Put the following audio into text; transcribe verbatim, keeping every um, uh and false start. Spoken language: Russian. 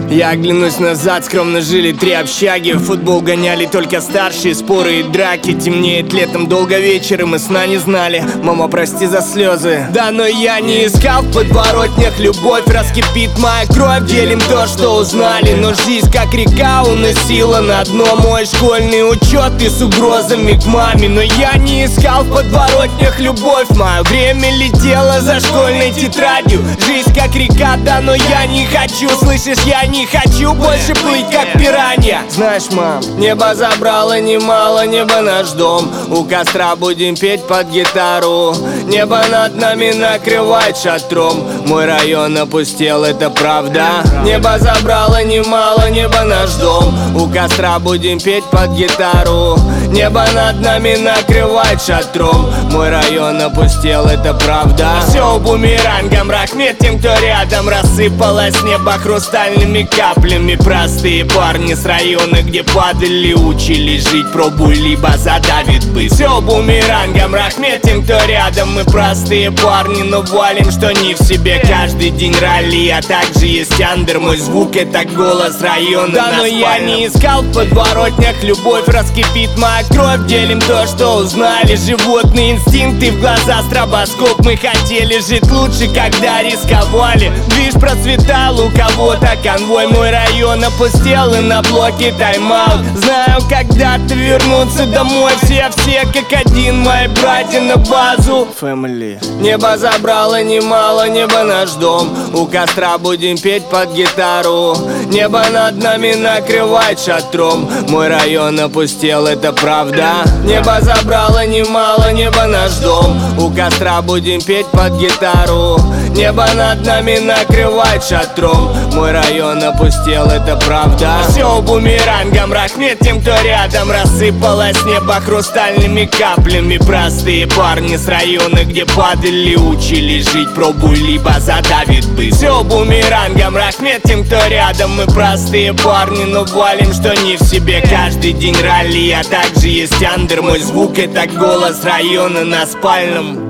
Я оглянусь назад, скромно жили три общаги. В футбол гоняли только старшие, споры и драки. Темнеет летом долго вечер, и мы сна не знали. Мама, прости за слезы. Да, но я не искал в подворотнях любовь. Раскипит моя кровь, делим то, что узнали. Но жизнь как река уносила на дно мой школьный учет и с угрозами к маме. Но я не искал в подворотнях любовь. Мое время летело за школьной тетрадью. Жизнь как река, да, но я не хочу. Слышишь, я не хочу больше плыть как пиранья. Знаешь, мам, небо забрало немало, небо наш дом. У костра будем петь под гитару. Небо над нами накрывает шатром. Мой район опустел, это правда. Небо забрало немало, небо наш дом. У костра будем петь под гитару. Небо над нами накрывает шатром. Мой район опустел, это правда. Все бумерангом, рахмет тем, кто рядом. Рассыпалось небо хрустальными каплями. Простые парни с района, где падали, учились жить. Пробуй, либо задавит бы. Все бумерангом, рахмет тем, кто рядом. Мы простые парни, но валим, что не в себе. Каждый день ралли, а также есть андер. Мой звук — это голос района. Да, но я не искал в подворотнях любовь. Раскипит моя кровь, делим то, что узнали. Животные инстинкты в глаза, стробоскоп. Мы хотели жить лучше, когда рисковали. Движ процветал, у кого-то конвой. Мой район опустел, и на блоке тайм-аут. Знаю, когда-то вернуться домой. Все-все как один, мои братья на базу. Family. Небо забрало немало, небо наш дом. У костра будем петь под гитару. Небо над нами накрывает шатром. Мой район опустел, это правда. Небо забрало немало, небо наш дом. У костра будем петь под гитару. Небо над нами накрывает шатром. Мой район опустел, это правда. Все бумерангом, рахмет тем, кто рядом. Рассыпалось небо хрустальными каплями. Простые парни с района, где падали, учились жить. Пробуй, либо задавит бы. Все бумерангом, рахмет тем, кто рядом. Мы простые парни, но валим, что не в себе. Каждый день ралли, а также есть андер. Мой звук — это голос района на спальном.